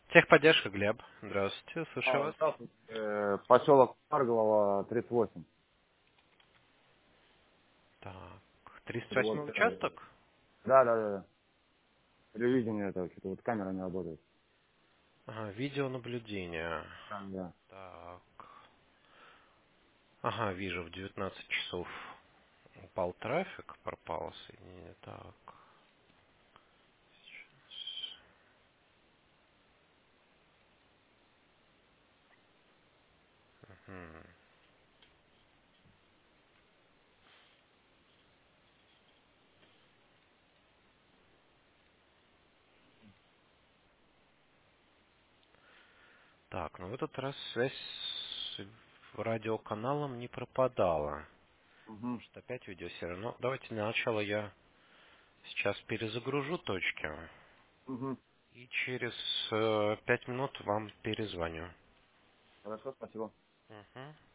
Техподдержка, Глеб. Здравствуйте, слушаю вас. Здравствуйте. Поселок Марголова, 38. Так, Это вот, 38 участок? да. Телевидение это что-то вот камера не работает. Ага, видеонаблюдение. Да. Так. Ага, вижу, в 19 часов упал трафик, пропало соединение. Так. Сейчас. Мгм. Так, ну в этот раз связь с радиоканалом не пропадала. Угу. Может опять видеосервер. Ну, давайте для начала я сейчас перезагружу точки. Угу. И через 5 минут вам перезвоню. Хорошо, спасибо. Мгм.